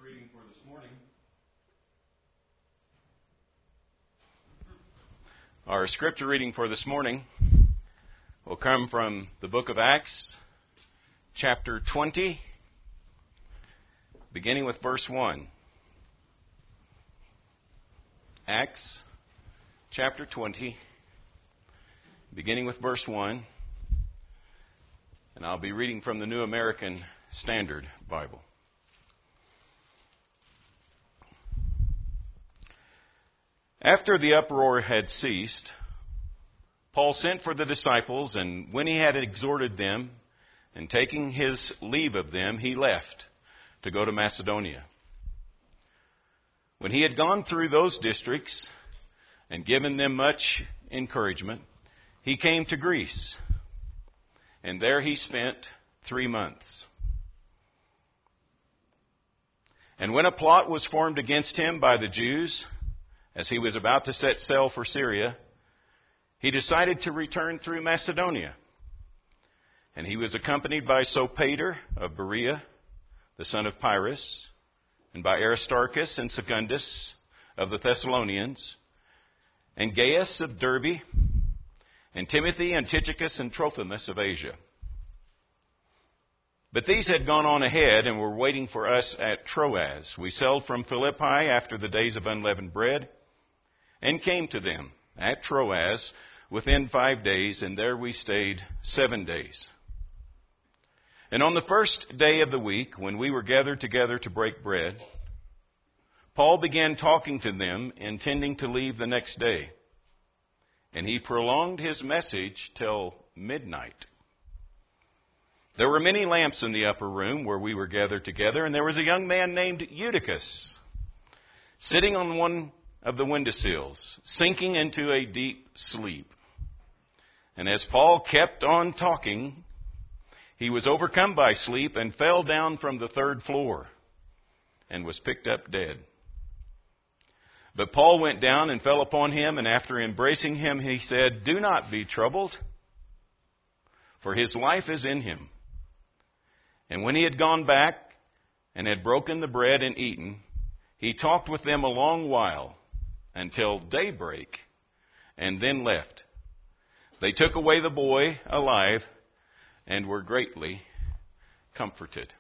reading for this morning. Our scripture reading for this morning will come from the book of Acts, chapter 20, beginning with verse 1. Acts, chapter 20, beginning with verse 1. And I'll be reading from the New American Standard Bible. After the uproar had ceased, Paul sent for the disciples, and when he had exhorted them, and taking his leave of them, he left to go to Macedonia. When he had gone through those districts and given them much encouragement, he came to Greece, and there he spent 3 months. And when a plot was formed against him by the Jews, as he was about to set sail for Syria, he decided to return through Macedonia. And he was accompanied by Sopater of Berea, the son of Pyrrhus, and by Aristarchus and Secundus of the Thessalonians, and Gaius of Derbe, and Timothy and Tychicus and Trophimus of Asia. But these had gone on ahead and were waiting for us at Troas. We sailed from Philippi after the days of unleavened bread, and came to them at Troas within 5 days, and there we stayed 7 days. And on the first day of the week, when we were gathered together to break bread, Paul began talking to them, intending to leave the next day. And he prolonged his message till midnight. There were many lamps in the upper room where we were gathered together, and there was a young man named Eutychus, sitting on one of the windowsills, sinking into a deep sleep. And as Paul kept on talking, he was overcome by sleep and fell down from the 3rd floor and was picked up dead. But Paul went down and fell upon him, and after embracing him, he said, "Do not be troubled, for his life is in him." And when he had gone back and had broken the bread and eaten, he talked with them a long while, until daybreak, and then left. They took away the boy alive and were greatly comforted.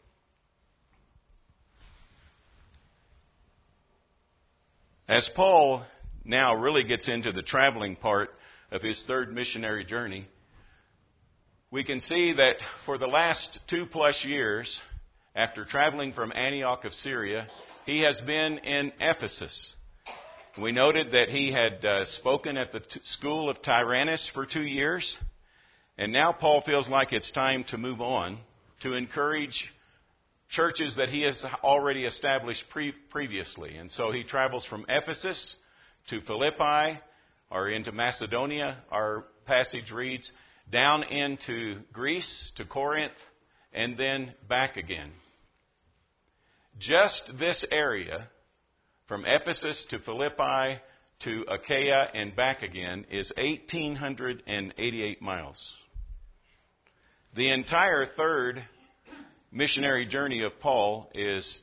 As Paul now really gets into the traveling part of his 3rd missionary journey, we can see that for the last 2+ years, after traveling from Antioch of Syria, he has been in Ephesus. We noted that he had spoken at the school of Tyrannus for 2 years, and now Paul feels like it's time to move on to encourage churches that he has already established previously. And so he travels from Ephesus to Philippi, or into Macedonia, our passage reads, down into Greece to Corinth, and then back again. Just this area, from Ephesus to Philippi to Achaia and back again, is 1,888 miles. The entire 3rd missionary journey of Paul is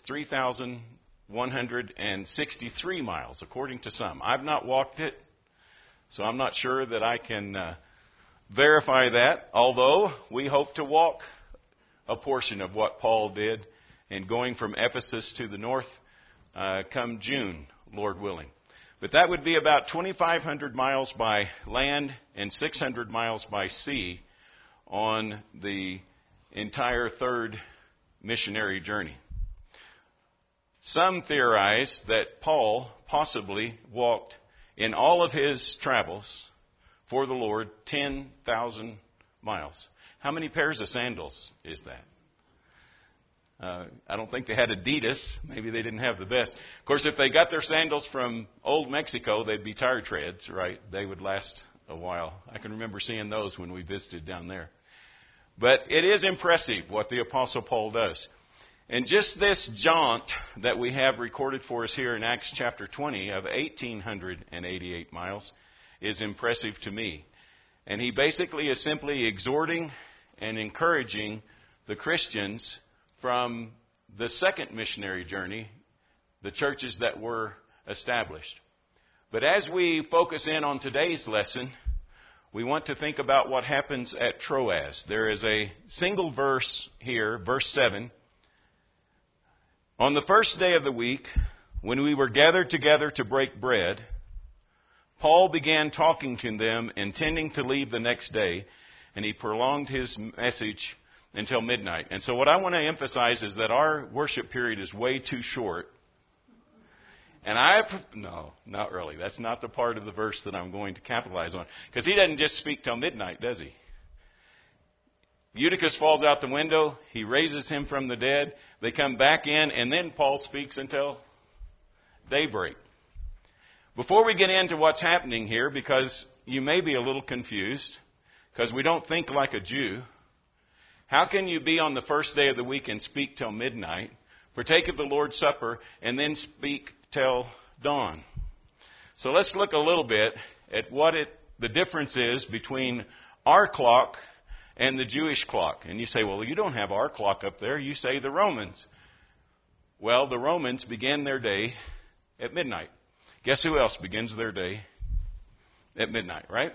3,163 miles, according to some. I've not walked it, so I'm not sure that I can verify that, although we hope to walk a portion of what Paul did in going from Ephesus to the north come June, Lord willing. But that would be about 2,500 miles by land and 600 miles by sea on the entire 3rd missionary journey. Some theorize that Paul possibly walked in all of his travels for the Lord 10,000 miles. How many pairs of sandals is that? I don't think they had Adidas. Maybe they didn't have the best. Of course, if they got their sandals from Old Mexico, they'd be tire treads, right? They would last a while. I can remember seeing those when we visited down there. But it is impressive what the Apostle Paul does. And just this jaunt that we have recorded for us here in Acts chapter 20 of 1,888 miles is impressive to me. And he basically is simply exhorting and encouraging the Christians from the 2nd missionary journey the churches that were established. But as we focus in on today's lesson, we want to think about what happens at Troas. There is a single verse here, verse 7. On the first day of the week, when we were gathered together to break bread, Paul began talking to them, intending to leave the next day, and he prolonged his message until midnight. And so what I want to emphasize is that our worship period is way too short. And no, not really. That's not the part of the verse that I'm going to capitalize on. Because he doesn't just speak till midnight, does he? Eutychus falls out the window. He raises him from the dead. They come back in, and then Paul speaks until daybreak. Before we get into what's happening here, because you may be a little confused, because we don't think like a Jew, how can you be on the first day of the week and speak till midnight, partake of the Lord's Supper, and then speak till dawn? So let's look a little bit at what the difference is between our clock and the Jewish clock. And you say, well, you don't have our clock up there. You say the Romans. Well, the Romans began their day at midnight. Guess who else begins their day at midnight, right?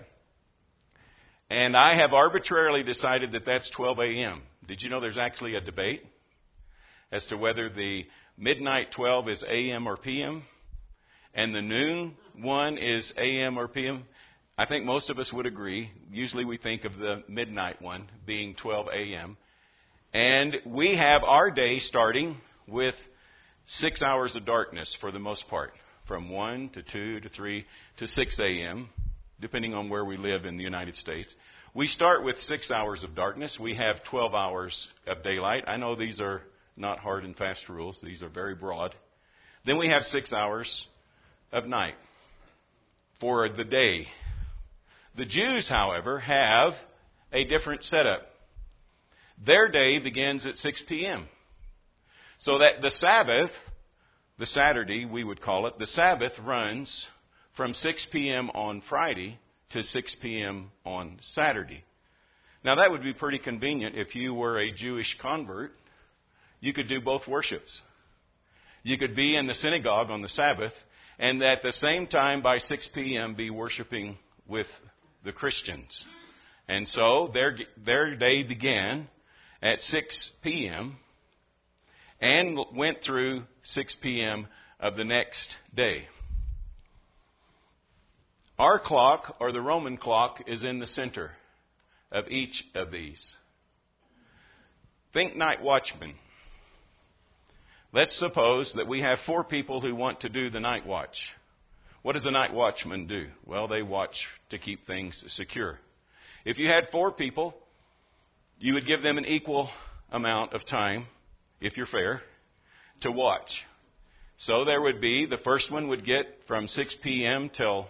And I have arbitrarily decided that that's 12 a.m. Did you know there's actually a debate as to whether the midnight 12 is a.m. or p.m. and the noon 1 is a.m. or p.m.? I think most of us would agree. Usually we think of the midnight one being 12 a.m. And we have our day starting with 6 hours of darkness for the most part, from 1 to 2 to 3 to 6 a.m., depending on where we live in the United States. We start with 6 hours of darkness. We have 12 hours of daylight. I know these are not hard and fast rules. These are very broad. Then we have 6 hours of night for the day. The Jews, however, have a different setup. Their day begins at 6 p.m. So that the Sabbath, the Saturday we would call it, the Sabbath runs from 6 p.m. on Friday to 6 p.m. on Saturday. Now that would be pretty convenient if you were a Jewish convert. You could do both worships. You could be in the synagogue on the Sabbath and at the same time by 6 p.m. be worshiping with the Christians. And so their day began at 6 p.m. and went through 6 p.m. of the next day. Our clock, or the Roman clock, is in the center of each of these. Think night watchman. Let's suppose that we have 4 people who want to do the night watch. What does a night watchman do? Well, they watch to keep things secure. If you had 4 people, you would give them an equal amount of time, if you're fair, to watch. So there would be, the first one would get from 6 p.m. till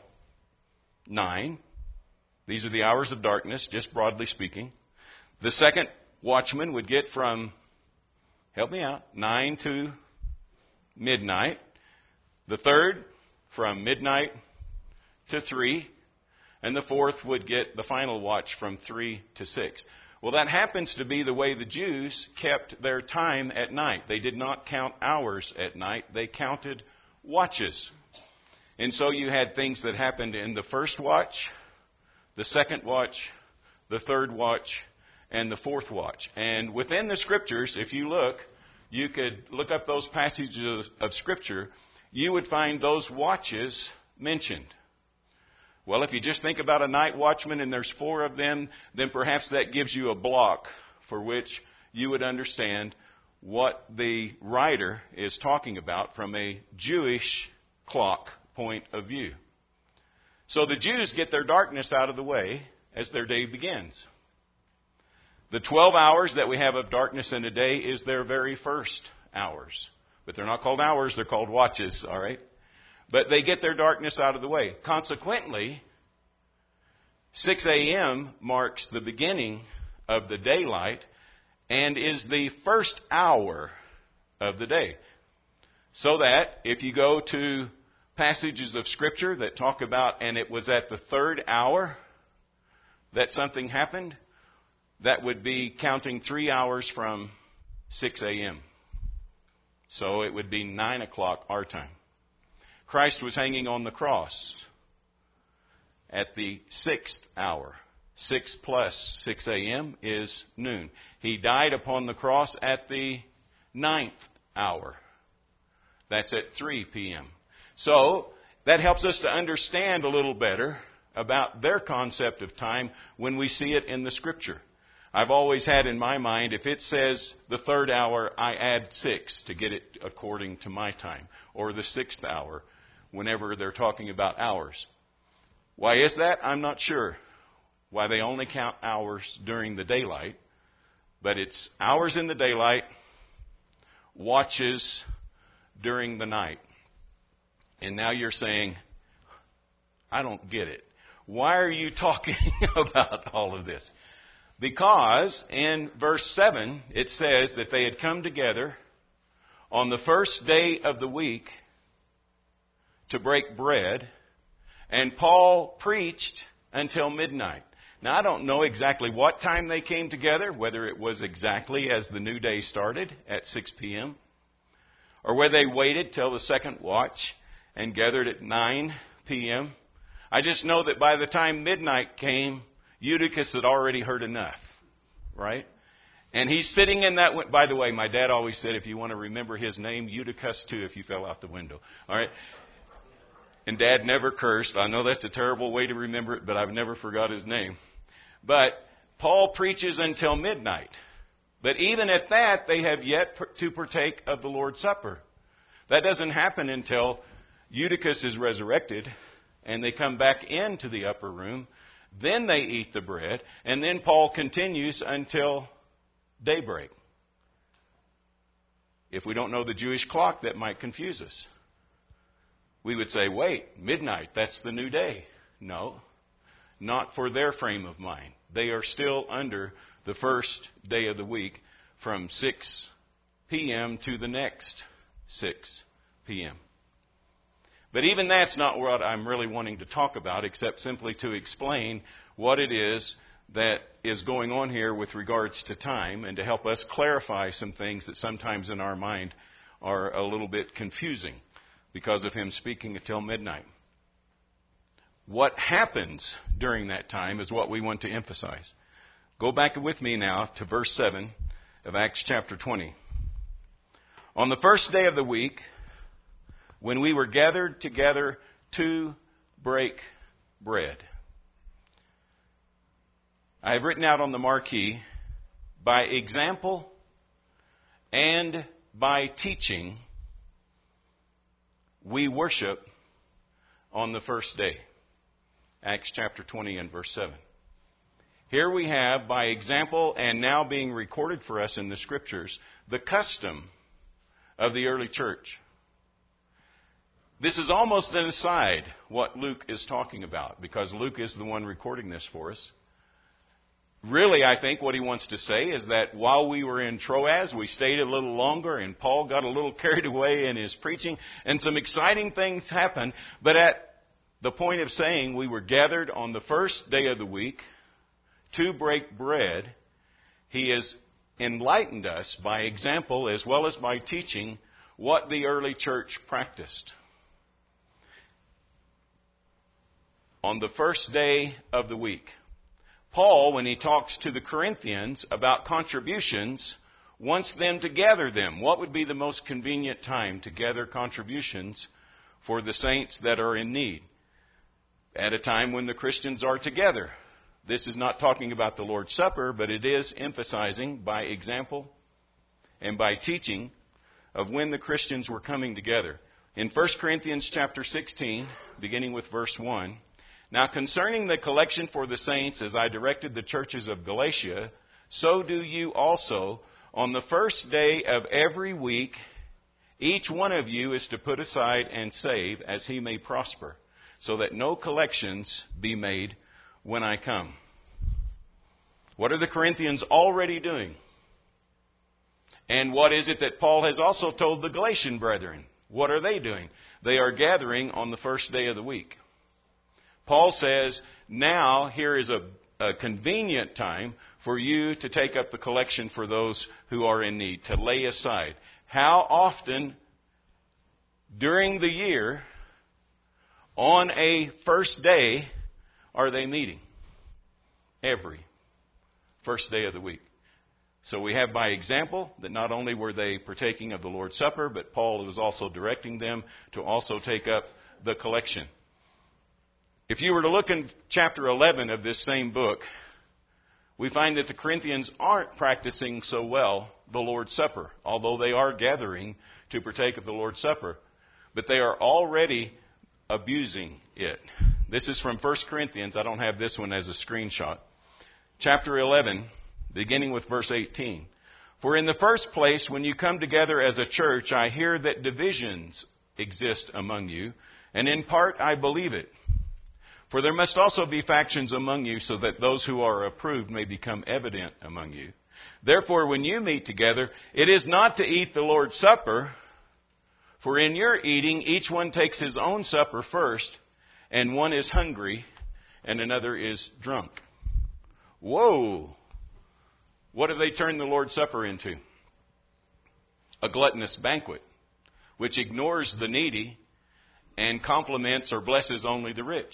9. These are the hours of darkness, just broadly speaking. The second watchman would get from, help me out, 9 to midnight. The third from midnight to 3. And the fourth would get the final watch from 3 to 6. Well, that happens to be the way the Jews kept their time at night. They did not count hours at night. They counted watches. And so you had things that happened in the first watch, the second watch, the third watch, and the fourth watch. And within the Scriptures, if you look, you could look up those passages of Scripture, you would find those watches mentioned. Well, if you just think about a night watchman and there's 4 of them, then perhaps that gives you a block for which you would understand what the writer is talking about from a Jewish clock point of view. So the Jews get their darkness out of the way as their day begins. The 12 hours that we have of darkness in a day is their very first hours. But they're not called hours, they're called watches, all right? But they get their darkness out of the way. Consequently, 6 a.m. marks the beginning of the daylight and is the first hour of the day. So that if you go to passages of Scripture that talk about, and it was at the 3rd hour that something happened, that would be counting 3 hours from 6 a.m. So it would be 9 o'clock our time. Christ was hanging on the cross at the 6th hour. 6 plus 6 a.m. is noon. He died upon the cross at the 9th hour. That's at 3 p.m. So that helps us to understand a little better about their concept of time when we see it in the Scripture. I've always had in my mind, if it says the 3rd hour, I add 6 to get it according to my time. Or the 6th hour, whenever they're talking about hours. Why is that? I'm not sure. Why they only count hours during the daylight. But it's hours in the daylight, watches during the night. And now you're saying, I don't get it. Why are you talking about all of this? Because in verse 7, it says that they had come together on the first day of the week to break bread, and Paul preached until midnight. Now, I don't know exactly what time they came together, whether it was exactly as the new day started at 6 p.m., or whether they waited till the second watch and gathered at 9 p.m. I just know that by the time midnight came, Eutychus had already heard enough, right? And he's sitting in that. By the way, my dad always said, if you want to remember his name, Eutychus too, if you fell out the window. All right? And Dad never cursed. I know that's a terrible way to remember it, but I've never forgot his name. But Paul preaches until midnight. But even at that, they have yet to partake of the Lord's Supper. That doesn't happen until Eutychus is resurrected and they come back into the upper room. Then they eat the bread. And then Paul continues until daybreak. If we don't know the Jewish clock, that might confuse us. We would say, wait, midnight, that's the new day. No, not for their frame of mind. They are still under the first day of the week from 6 p.m. to the next 6 p.m. But even that's not what I'm really wanting to talk about, except simply to explain what it is that is going on here with regards to time, and to help us clarify some things that sometimes in our mind are a little bit confusing because of him speaking until midnight. What happens during that time is what we want to emphasize. Go back with me now to verse 7 of Acts chapter 20. On the first day of the week, when we were gathered together to break bread. I have written out on the marquee, by example and by teaching, we worship on the first day. Acts chapter 20 and verse 7. Here we have, by example and now being recorded for us in the Scriptures, the custom of the early church. This is almost an aside, what Luke is talking about, because Luke is the one recording this for us. Really, I think what he wants to say is that while we were in Troas, we stayed a little longer, and Paul got a little carried away in his preaching, and some exciting things happened. But at the point of saying we were gathered on the first day of the week to break bread, he has enlightened us by example as well as by teaching what the early church practiced. On the first day of the week, Paul, when he talks to the Corinthians about contributions, wants them to gather them. What would be the most convenient time to gather contributions for the saints that are in need? At a time when the Christians are together. This is not talking about the Lord's Supper, but it is emphasizing by example and by teaching of when the Christians were coming together. In 1 Corinthians chapter 16, beginning with verse 1, now concerning the collection for the saints, as I directed the churches of Galatia, so do you also. On the first day of every week, each one of you is to put aside and save as he may prosper, so that no collections be made when I come. What are the Corinthians already doing? And what is it that Paul has also told the Galatian brethren? What are they doing? They are gathering on the first day of the week. Paul says, now here is a convenient time for you to take up the collection for those who are in need, to lay aside. How often during the year, on a first day, are they meeting? Every first day of the week. So we have by example that not only were they partaking of the Lord's Supper, but Paul was also directing them to also take up the collection. If you were to look in chapter 11 of this same book, we find that the Corinthians aren't practicing so well the Lord's Supper, although they are gathering to partake of the Lord's Supper. But they are already abusing it. This is from 1 Corinthians. I don't have this one as a screenshot. Chapter 11, beginning with verse 18. For in the first place, when you come together as a church, I hear that divisions exist among you, and in part I believe it. For there must also be factions among you, so that those who are approved may become evident among you. Therefore, when you meet together, it is not to eat the Lord's Supper, for in your eating, each one takes his own supper first, and one is hungry, and another is drunk. Whoa! What have they turned the Lord's Supper into? A gluttonous banquet, which ignores the needy and compliments or blesses only the rich.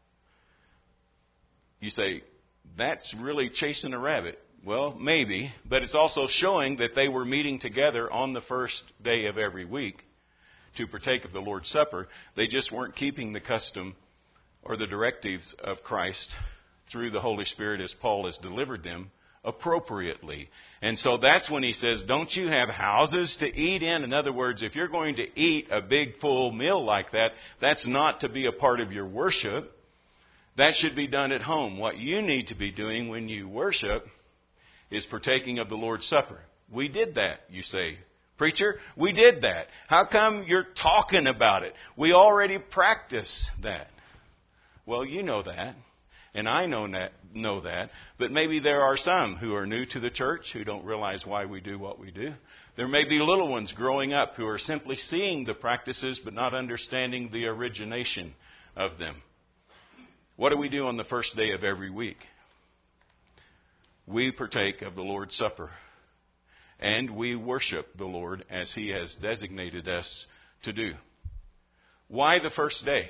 You say, that's really chasing a rabbit. Well, maybe, but it's also showing that they were meeting together on the first day of every week to partake of the Lord's Supper. They just weren't keeping the custom or the directives of Christ through the Holy Spirit as Paul has delivered them appropriately. And so that's when he says, don't you have houses to eat in? In other words, if you're going to eat a big full meal like that, that's not to be a part of your worship. That should be done at home. What you need to be doing when you worship is partaking of the Lord's Supper. We did that, you say. Preacher, we did that. How come you're talking about it? We already practice that. Well, you know that, and I know that, but maybe there are some who are new to the church who don't realize why we do what we do. There may be little ones growing up who are simply seeing the practices but not understanding the origination of them. What do we do on the first day of every week? We partake of the Lord's Supper. And we worship the Lord as He has designated us to do. Why the first day?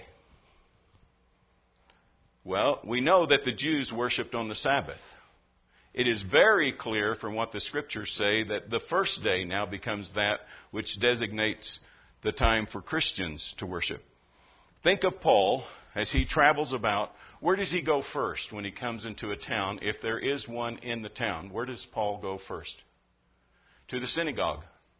Well, we know that the Jews worshipped on the Sabbath. It is very clear from what the Scriptures say that the first day now becomes that which designates the time for Christians to worship. Think of Paul as he travels about. Where does he go first when he comes into a town, if there is one in the town? Where does Paul go first? To the synagogue.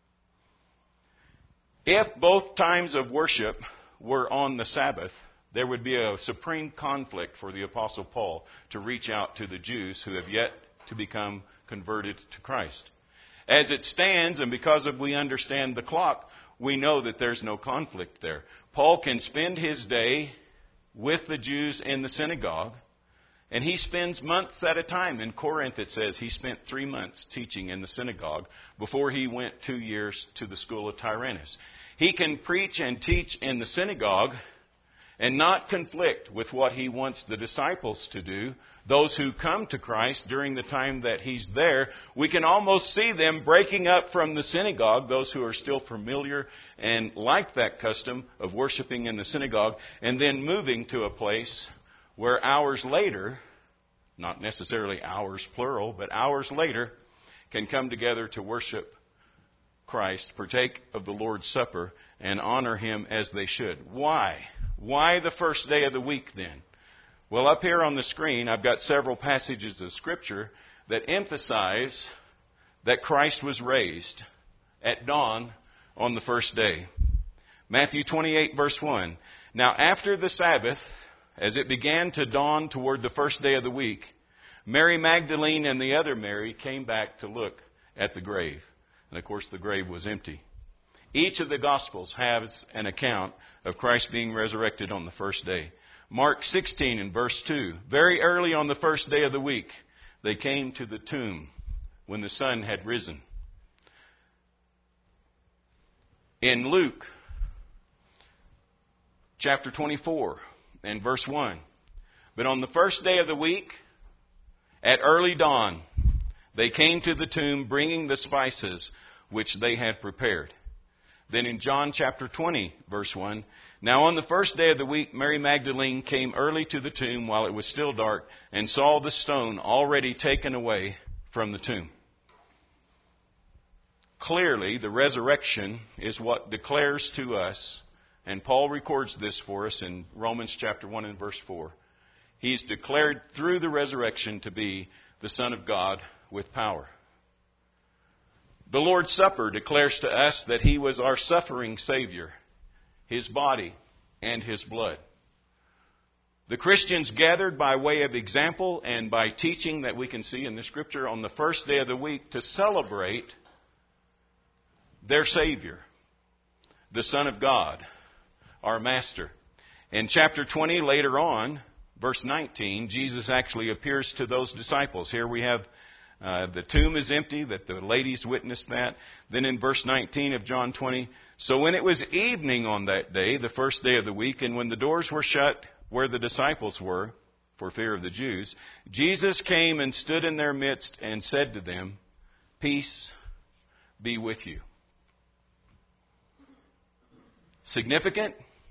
If both times of worship were on the Sabbath, there would be a supreme conflict for the Apostle Paul to reach out to the Jews who have yet to become converted to Christ. As it stands, and because we understand the clock, we know that there's no conflict there. Paul can spend his day with the Jews in the synagogue, and he spends months at a time. In Corinth, it says he spent 3 months teaching in the synagogue before he went 2 years to the school of Tyrannus. He can preach and teach in the synagogue and not conflict with what he wants the disciples to do, those who come to Christ during the time that he's there. We can almost see them breaking up from the synagogue, those who are still familiar and like that custom of worshiping in the synagogue, and then moving to a place where hours later, not necessarily hours plural, but hours later, can come together to worship Christ, partake of the Lord's Supper, and honor Him as they should. Why? Why the first day of the week then? Well, up here on the screen, I've got several passages of Scripture that emphasize that Christ was raised at dawn on the first day. Matthew 28, verse 1. Now, after the Sabbath, as it began to dawn toward the first day of the week, Mary Magdalene and the other Mary came back to look at the grave. And, of course, the grave was empty. Each of the Gospels has an account of Christ being resurrected on the first day. Mark 16 and verse 2. Very early on the first day of the week, they came to the tomb when the sun had risen. In Luke chapter 24 and verse 1. But on the first day of the week, at early dawn, they came to the tomb bringing the spices which they had prepared. Then in John chapter 20, verse 1, now on the first day of the week, Mary Magdalene came early to the tomb while it was still dark and saw the stone already taken away from the tomb. Clearly, the resurrection is what declares to us, and Paul records this for us in Romans chapter 1 and verse 4. He's declared through the resurrection to be the Son of God with power. The Lord's Supper declares to us that He was our suffering Savior, His body and His blood. The Christians gathered by way of example and by teaching that we can see in the Scripture on the first day of the week to celebrate their Savior, the Son of God, our Master. In chapter 20, later on, verse 19, Jesus actually appears to those disciples. Here we have the tomb is empty, that the ladies witnessed that. Then in verse 19 of John 20, so when it was evening on that day, the first day of the week, and when the doors were shut where the disciples were, for fear of the Jews, Jesus came and stood in their midst and said to them, peace be with you. Significant?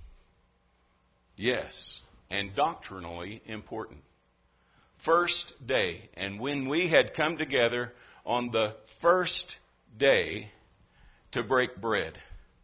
Yes. And doctrinally important. First day. And when we had come together on the first day to break bread.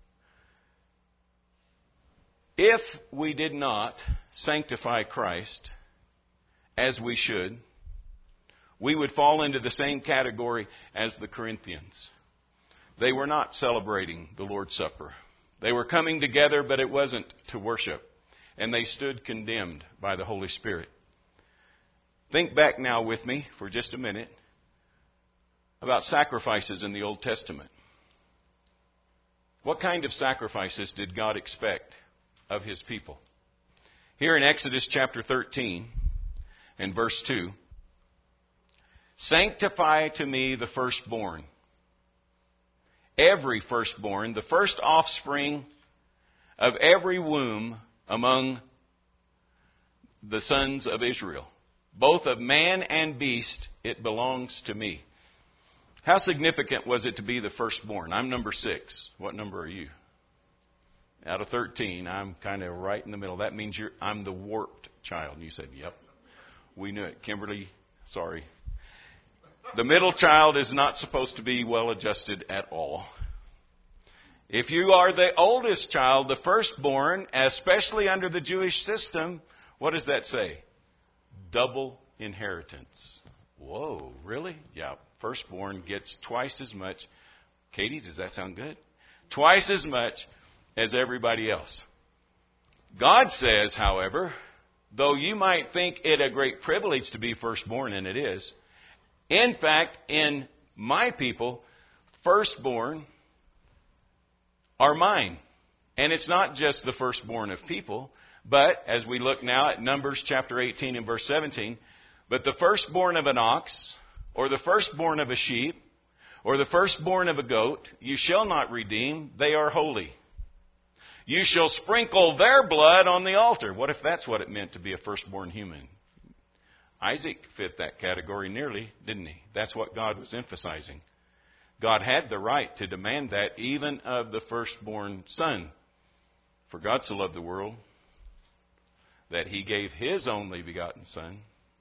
If we did not sanctify Christ as we should, we would fall into the same category as the Corinthians. They were not celebrating the Lord's Supper. They were coming together, but it wasn't to worship. And they stood condemned by the Holy Spirit. Think back now with me for just a minute about sacrifices in the Old Testament. What kind of sacrifices did God expect of His people? Here in Exodus chapter 13 and verse 2, sanctify to me the firstborn. Every firstborn, the first offspring of every womb among the sons of Israel. Both of man and beast, it belongs to me. How significant was it to be the firstborn? I'm number 6. What number are you? Out of 13, I'm kind of right in the middle. That means I'm the warped child. And you said, yep. We knew it. Kimberly, sorry. The middle child is not supposed to be well adjusted at all. If you are the oldest child, the firstborn, especially under the Jewish system, what does that say? Double inheritance. Whoa, really? Yeah, firstborn gets twice as much. Katie, does that sound good? Twice as much as everybody else. God says, however, though you might think it a great privilege to be firstborn, and it is, in fact, in my people, firstborn are mine. And it's not just the firstborn of people, but as we look now at Numbers chapter 18 and verse 17, but the firstborn of an ox, or the firstborn of a sheep, or the firstborn of a goat, you shall not redeem, they are holy. You shall sprinkle their blood on the altar. What if that's what it meant to be a firstborn human? Isaac fit that category nearly, didn't he? That's what God was emphasizing. God had the right to demand that even of the firstborn son. For God so loved the world that He gave His only begotten Son,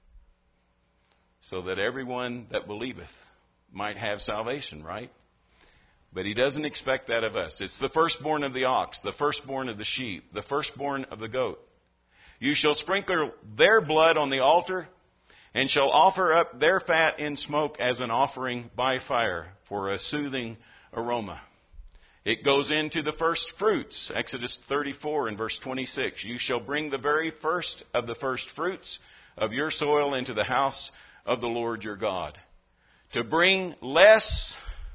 so that everyone that believeth might have salvation, right? But He doesn't expect that of us. It's the firstborn of the ox, the firstborn of the sheep, the firstborn of the goat. You shall sprinkle their blood on the altar, and shall offer up their fat in smoke as an offering by fire for a soothing aroma. It goes into the first fruits, Exodus 34 and verse 26. You shall bring the very first of the first fruits of your soil into the house of the Lord your God. To bring less,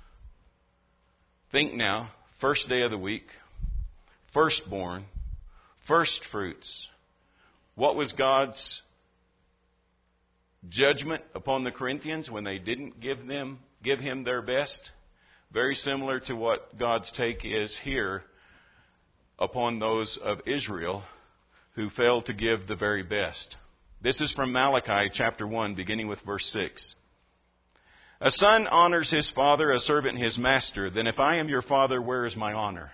think now, first day of the week, firstborn, first fruits. What was God's judgment upon the Corinthians when they didn't give Him their best? Very similar to what God's take is here upon those of Israel who failed to give the very best. This is from Malachi chapter 1, beginning with verse 6. A son honors his father, a servant his master. Then if I am your father, where is my honor?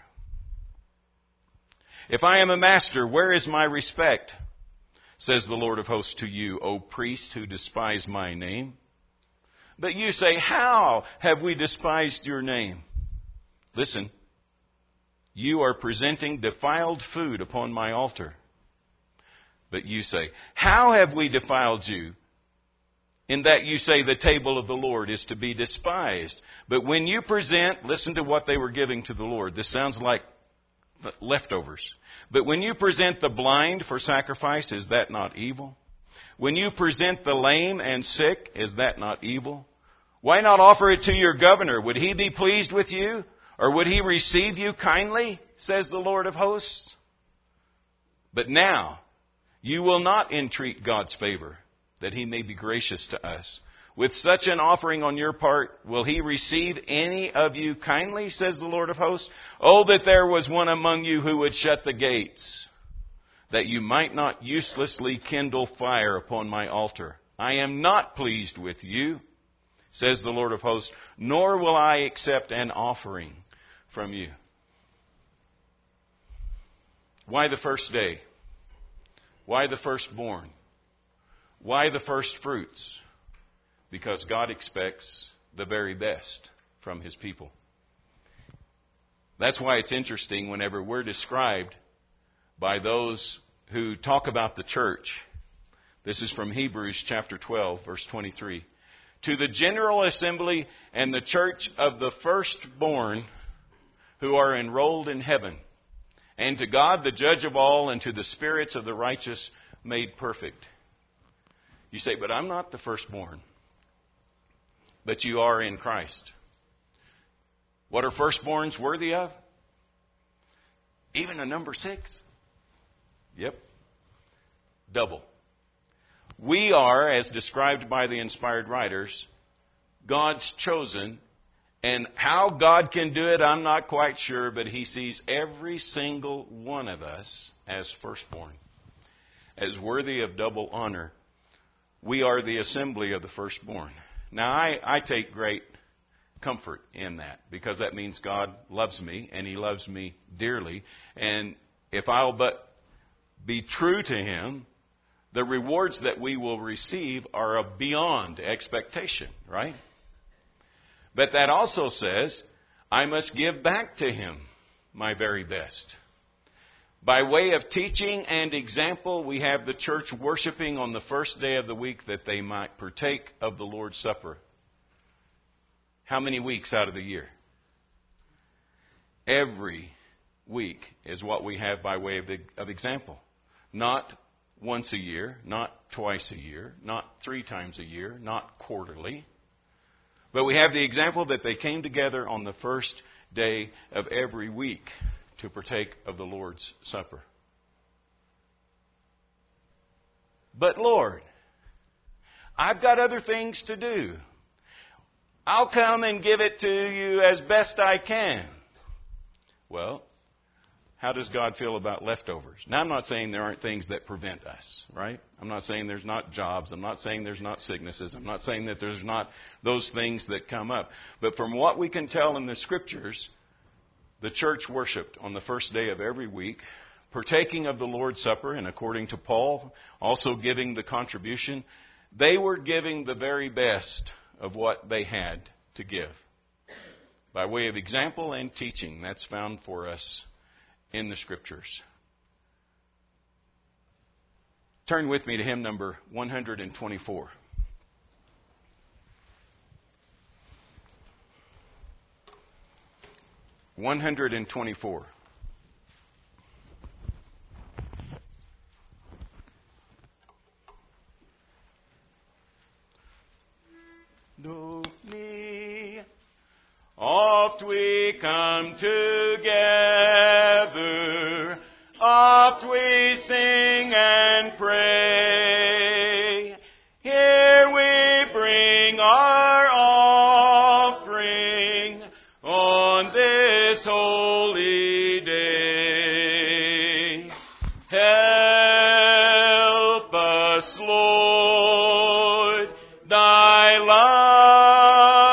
If I am a master, where is my respect? Says the Lord of hosts to you, O priests who despise my name. But you say, how have we despised your name? Listen, you are presenting defiled food upon my altar. But you say, how have we defiled you? In that you say the table of the Lord is to be despised. But when you present, listen to what they were giving to the Lord. This sounds like leftovers. But when you present the blind for sacrifice, is that not evil? When you present the lame and sick, is that not evil? Why not offer it to your governor? Would he be pleased with you? Or would he receive you kindly? Says the Lord of hosts. But now, you will not entreat God's favor, that he may be gracious to us. With such an offering on your part, will he receive any of you kindly, says the Lord of hosts? Oh, that there was one among you who would shut the gates, that you might not uselessly kindle fire upon my altar. I am not pleased with you, says the Lord of hosts, nor will I accept an offering from you. Why the first day? Why the firstborn? Why the first fruits? Because God expects the very best from his people. That's why it's interesting whenever we're described by those who talk about the church. This is from Hebrews chapter 12, verse 23. To the general assembly and the church of the firstborn who are enrolled in heaven, and to God the judge of all, and to the spirits of the righteous made perfect. You say, but I'm not the firstborn. But you are in Christ. What are firstborns worthy of? Even a number 6? Yep. Double. We are, as described by the inspired writers, God's chosen. And how God can do it, I'm not quite sure, but he sees every single one of us as firstborn, as worthy of double honor. We are the assembly of the firstborn. Now, I take great comfort in that, because that means God loves me, and he loves me dearly. And if I'll but be true to him, the rewards that we will receive are beyond expectation, right? But that also says, I must give back to him my very best. By way of teaching and example, we have the church worshiping on the first day of the week that they might partake of the Lord's Supper. How many weeks out of the year? Every week is what we have by way of example. Not once a year, not twice a year, not 3 times a year, not quarterly. But we have the example that they came together on the first day of every week to partake of the Lord's Supper. But Lord, I've got other things to do. I'll come and give it to you as best I can. Well, how does God feel about leftovers? Now, I'm not saying there aren't things that prevent us, right? I'm not saying there's not jobs. I'm not saying there's not sicknesses. I'm not saying that there's not those things that come up. But from what we can tell in the Scriptures, the church worshiped on the first day of every week, partaking of the Lord's Supper, and according to Paul, also giving the contribution. They were giving the very best of what they had to give. By way of example and teaching, that's found for us in the Scriptures. Turn with me to hymn number 124. $124. Know me, oft we come together, oft we sing and pray. Here we bring our offering on this holy day. Help us, Lord, thy love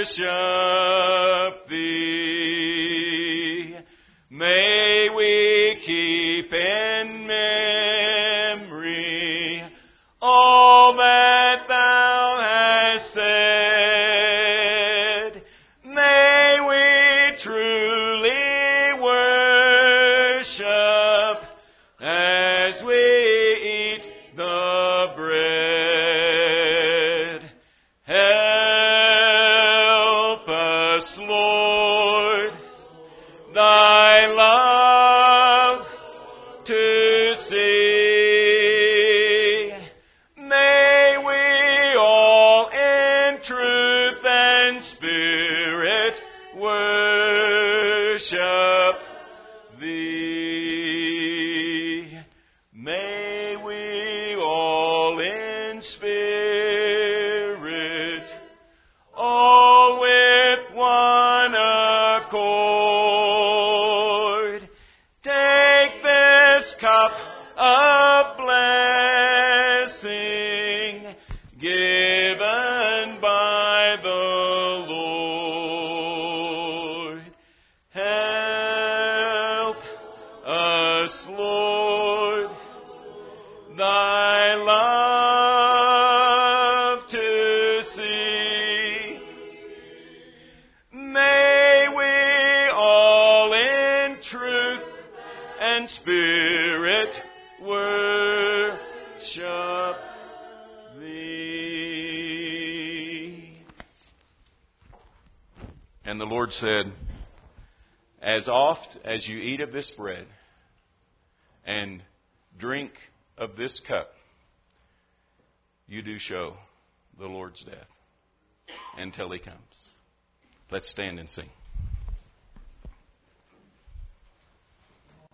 Thee. May we keep in memory all that Thou hast said. May we truly worship as we eat the bread. Help us, Lord, Thy love to see. May we all in truth and spirit worship Thee. May we all in spirit, all with one accord, take this cup of blessing given by the Lord. Help us, Lord, Thy love to see. May we all in truth and spirit worship Thee. And the Lord said, as oft as you eat of this bread and drink of this cup, you do show the Lord's death until He comes. Let's stand and sing.